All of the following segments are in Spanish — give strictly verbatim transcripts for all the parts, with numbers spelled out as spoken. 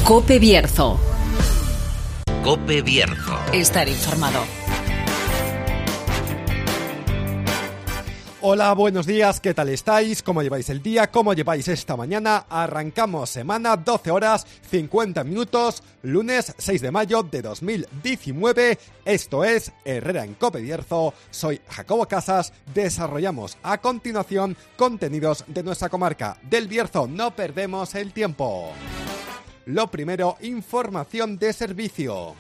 COPE Bierzo. COPE Bierzo. Estar informado. Hola, buenos días, ¿qué tal estáis? ¿Cómo lleváis el día? ¿Cómo lleváis esta mañana? Arrancamos semana, doce horas, cincuenta minutos, lunes seis de mayo de dos mil diecinueve. Esto es Herrera en COPE Bierzo. Soy Jacobo Casas. Desarrollamos a continuación contenidos de nuestra comarca del Bierzo. No perdemos el tiempo. Lo primero, información de servicio.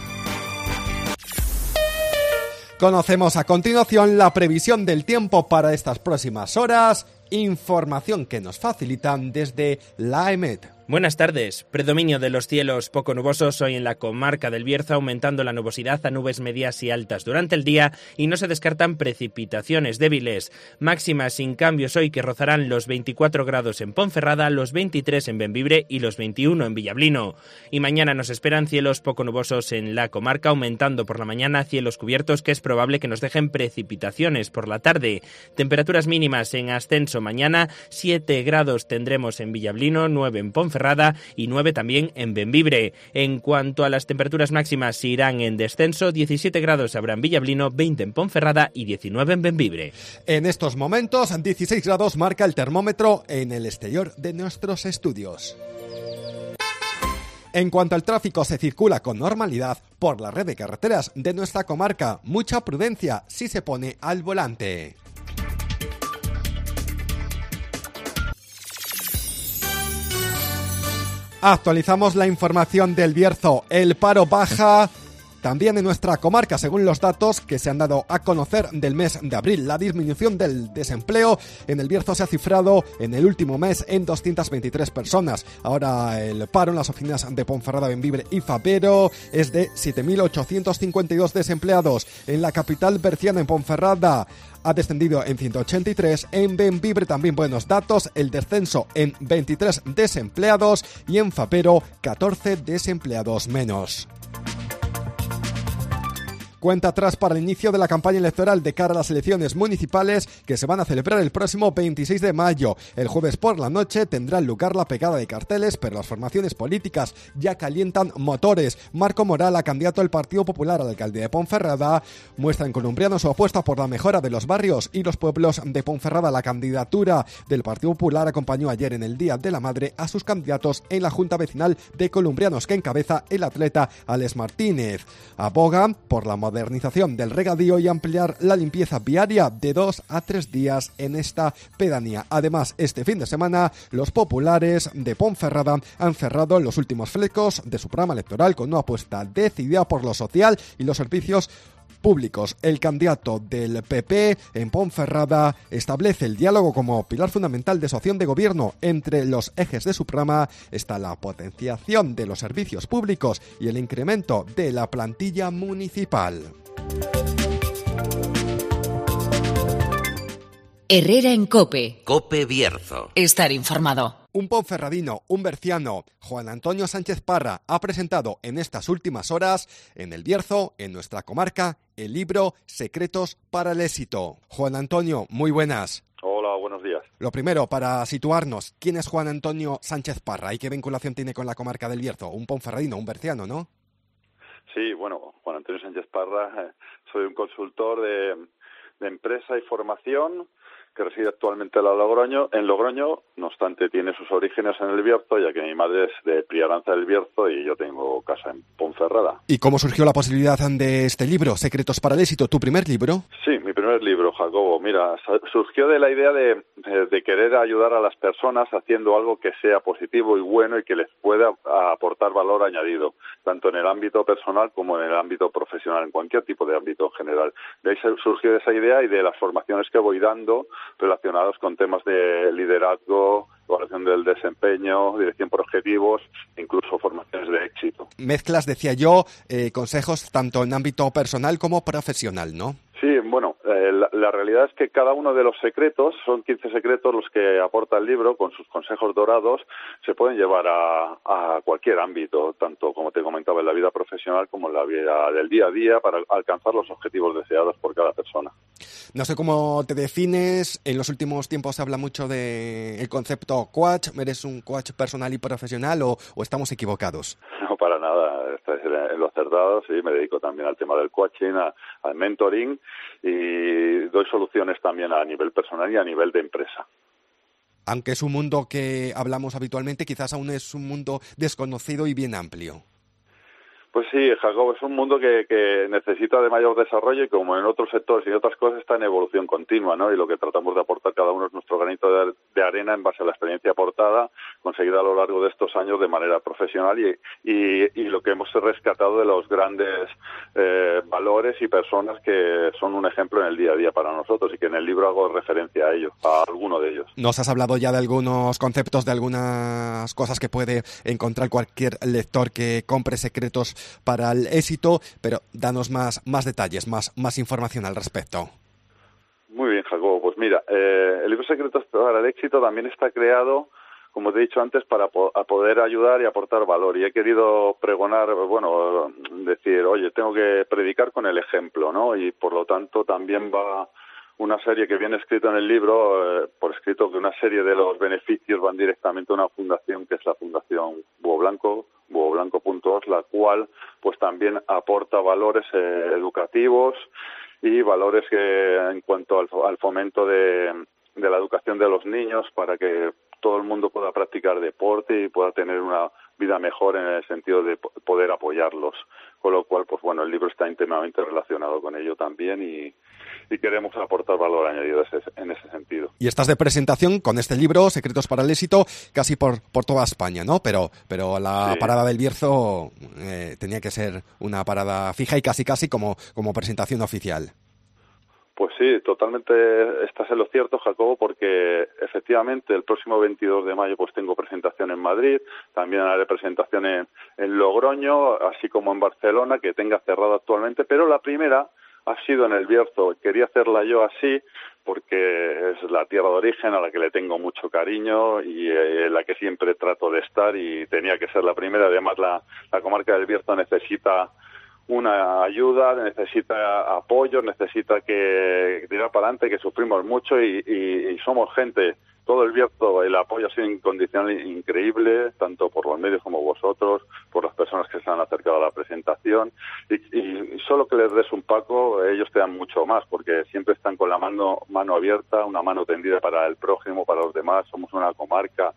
Conocemos a continuación la previsión del tiempo para estas próximas horas, información que nos facilitan desde la AEMET. Buenas tardes. Predominio de los cielos poco nubosos hoy en la comarca del Bierzo, aumentando la nubosidad a nubes medias y altas durante el día y no se descartan precipitaciones débiles. Máximas sin cambios hoy que rozarán los veinticuatro grados en Ponferrada, los veintitrés en Bembibre y los veintiuno en Villablino. Y mañana nos esperan cielos poco nubosos en la comarca, aumentando por la mañana cielos cubiertos que es probable que nos dejen precipitaciones por la tarde. Temperaturas mínimas en ascenso mañana, siete grados tendremos en Villablino, nueve en Ponferrada y nueve también en Bembibre. En cuanto a las temperaturas máximas, irán en descenso, diecisiete grados habrá en Villablino, veinte en Ponferrada y diecinueve en Bembibre. En estos momentos, dieciséis grados marca el termómetro en el exterior de nuestros estudios. En cuanto al tráfico, se circula con normalidad por la red de carreteras de nuestra comarca. Mucha prudencia si se pone al volante. Actualizamos la información del Bierzo. El paro baja también en nuestra comarca, según los datos que se han dado a conocer del mes de abril. La disminución del desempleo en el Bierzo se ha cifrado en el último mes en doscientas veintitrés personas. Ahora el paro en las oficinas de Ponferrada, Bembibre y Fapero es de siete mil ochocientos cincuenta y dos desempleados. En la capital berciana, en Ponferrada, ha descendido en ciento ochenta y tres, en Bembibre también buenos datos, el descenso en veintitrés desempleados y en Fapero catorce desempleados menos. Cuenta atrás para el inicio de la campaña electoral de cara a las elecciones municipales que se van a celebrar el próximo veintiséis de mayo. El jueves por la noche tendrá lugar la pegada de carteles, pero las formaciones políticas ya calientan motores. Marco Morala, candidato del Partido Popular a la alcaldía de Ponferrada, muestra en Columbriano su apuesta por la mejora de los barrios y los pueblos de Ponferrada. La candidatura del Partido Popular acompañó ayer en el Día de la Madre a sus candidatos en la Junta Vecinal de Columbrianos, que encabeza el atleta Alex Martínez. Abogan por la modernización del regadío y ampliar la limpieza viaria de dos a tres días en esta pedanía. Además, este fin de semana, los populares de Ponferrada han cerrado los últimos flecos de su programa electoral con una apuesta decidida por lo social y los servicios públicos. El candidato del P P en Ponferrada establece el diálogo como pilar fundamental de su acción de gobierno. Entre los ejes de su programa está la potenciación de los servicios públicos y el incremento de la plantilla municipal. Herrera en COPE. COPE Bierzo. Estar informado. Un ponferradino, un berciano, Juan Antonio Sánchez Parra, ha presentado en estas últimas horas en el Bierzo, en nuestra comarca, el libro Secretos para el éxito. Juan Antonio, muy buenas. Hola, buenos días. Lo primero, para situarnos, ¿quién es Juan Antonio Sánchez Parra y qué vinculación tiene con la comarca del Bierzo? Un ponferradino, un berciano, ¿no? Sí, bueno, Juan Antonio Sánchez Parra, eh, soy un consultor de, de empresa y formación que reside actualmente en Logroño, en Logroño, no obstante tiene sus orígenes en el Bierzo, ya que mi madre es de Priaranza del Bierzo y yo tengo casa en Ponferrada. ¿Y cómo surgió la posibilidad de este libro, Secretos para el éxito, tu primer libro? Sí, mi primer libro, Jacobo. Mira, surgió de la idea de, de, de querer ayudar a las personas haciendo algo que sea positivo y bueno y que les pueda aportar valor añadido, tanto en el ámbito personal como en el ámbito profesional, en cualquier tipo de ámbito en general. De ahí surgió esa idea y de las formaciones que voy dando relacionados con temas de liderazgo, evaluación del desempeño, dirección por objetivos, incluso formaciones de éxito. Mezclas, decía yo, eh, consejos tanto en ámbito personal como profesional, ¿no? Sí, bueno, eh, la, la realidad es que cada uno de los secretos, son quince secretos los que aporta el libro, con sus consejos dorados, se pueden llevar a, a cualquier ámbito, tanto como te comentaba en la vida profesional como en la vida del día a día, para alcanzar los objetivos deseados por cada persona. No sé cómo te defines, en los últimos tiempos se habla mucho del concepto coach, ¿eres un coach personal y profesional o, o estamos equivocados? No, para nada, estáis en lo acertado, sí, me dedico también al tema del coaching, a, al mentoring y doy soluciones también a nivel personal y a nivel de empresa. Aunque es un mundo que hablamos habitualmente, quizás aún es un mundo desconocido y bien amplio. Pues sí, Jacob, es un mundo que, que necesita de mayor desarrollo y como en otros sectores y otras cosas está en evolución continua, ¿no? Y lo que tratamos de aportar cada uno es nuestro granito de, de arena en base a la experiencia aportada, conseguida a lo largo de estos años de manera profesional y, y, y lo que hemos rescatado de los grandes eh, valores y personas que son un ejemplo en el día a día para nosotros y que en el libro hago referencia a ellos, a alguno de ellos. Nos has hablado ya de algunos conceptos, de algunas cosas que puede encontrar cualquier lector que compre Secretos para el éxito, pero danos más, más detalles, más, más información al respecto. Muy bien, Jacobo. Pues mira, eh, el libro Secretos para el éxito también está creado, como te he dicho antes, para po- a poder ayudar y aportar valor. Y he querido pregonar, bueno, decir, oye, tengo que predicar con el ejemplo, ¿no? Y por lo tanto también va una serie que viene escrito en el libro, eh, por escrito que una serie de los beneficios van directamente a una fundación que es la Fundación Búho Blanco, búho blanco punto org, la cual pues también aporta valores eh, educativos y valores que en cuanto al, al fomento de, de la educación de los niños para que todo el mundo pueda practicar deporte y pueda tener una vida mejor en el sentido de poder apoyarlos. Con lo cual, pues bueno, el libro está íntimamente relacionado con ello también y, y queremos aportar valor añadido en ese sentido. Y estás de presentación con este libro, Secretos para el éxito, casi por, por toda España, ¿no? Pero, pero la sí. parada del Bierzo eh, tenía que ser una parada fija y casi casi como, como presentación oficial. Pues sí, totalmente estás en lo cierto, Jacobo, porque efectivamente el próximo veintidós de mayo pues tengo presentación en Madrid, también haré presentación en, en Logroño, así como en Barcelona, que tenga cerrado actualmente, pero la primera ha sido en el Bierzo. Quería hacerla yo así porque es la tierra de origen a la que le tengo mucho cariño y en eh, la que siempre trato de estar y tenía que ser la primera. Además, la, la comarca del Bierzo necesita una ayuda, necesita apoyo, necesita que tirar para adelante, que sufrimos mucho y, y, y somos gente, todo el Bierzo, el apoyo ha sido incondicional increíble, tanto por los medios como vosotros, por las personas que se han acercado a la presentación y, y, y solo que les des un paco, ellos te dan mucho más, porque siempre están con la mano, mano abierta, una mano tendida para el prójimo, para los demás. Somos una comarca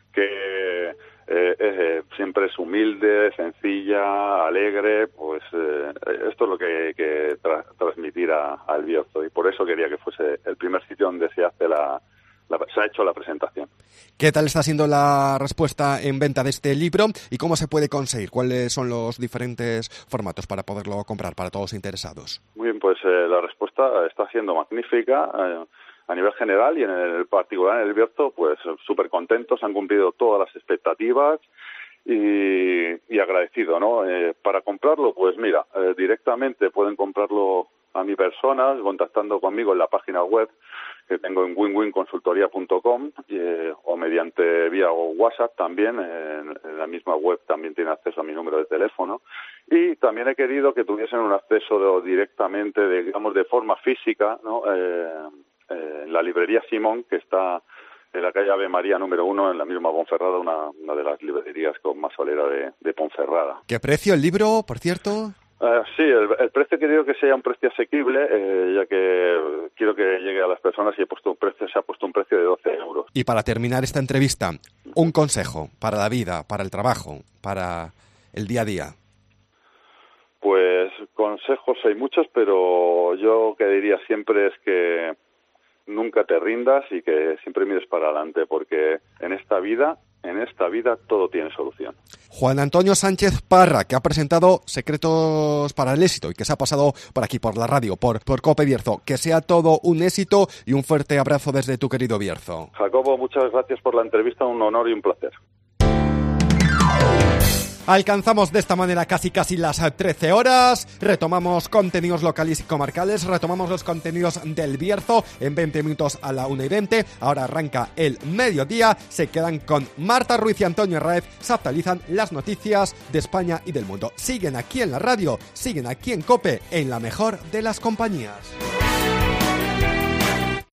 que Eh, eh, siempre es humilde, sencilla, alegre, pues eh, esto es lo que hay que tra- transmitir a, al Bierzo y por eso quería que fuese el primer sitio donde se hace la, la se ha hecho la presentación. ¿Qué tal está siendo la respuesta en venta de este libro y cómo se puede conseguir? ¿Cuáles son los diferentes formatos para poderlo comprar para todos los interesados? Muy bien, pues eh, la respuesta está siendo magnífica. Eh, A nivel general y en el particular en el Bierzo, pues súper contentos, han cumplido todas las expectativas y, y agradecido, ¿no? Eh, para comprarlo, pues mira, eh, directamente pueden comprarlo a mi persona, contactando conmigo en la página web que tengo en win win consultoría punto com eh, o mediante vía WhatsApp también, en, en la misma web también tiene acceso a mi número de teléfono y también he querido que tuviesen un acceso de, directamente, de, digamos, de forma física, ¿no? Eh, en la librería Simón, que está en la calle Ave María número uno, en la misma Ponferrada, una, una de las librerías con más solera de, de Ponferrada. ¿Qué precio el libro, por cierto? Uh, sí, el, el precio he querido que sea un precio asequible, eh, ya que quiero que llegue a las personas y he puesto un precio, se ha puesto un precio de doce euros. Y para terminar esta entrevista, un consejo para la vida, para el trabajo, para el día a día. Pues consejos hay muchos, pero yo que diría siempre es que nunca te rindas y que siempre mires para adelante, porque en esta vida, en esta vida todo tiene solución. Juan Antonio Sánchez Parra, que ha presentado Secretos para el éxito y que se ha pasado por aquí, por la radio, por, por COPE Bierzo. Que sea todo un éxito y un fuerte abrazo desde tu querido Bierzo. Jacobo, muchas gracias por la entrevista, un honor y un placer. Alcanzamos de esta manera casi casi las trece horas, retomamos contenidos locales y comarcales, retomamos los contenidos del Bierzo en veinte minutos a la una y veinte, ahora arranca el mediodía, se quedan con Marta Ruiz y Antonio Herráez, se actualizan las noticias de España y del mundo. Siguen aquí en la radio, siguen aquí en COPE, en la mejor de las compañías.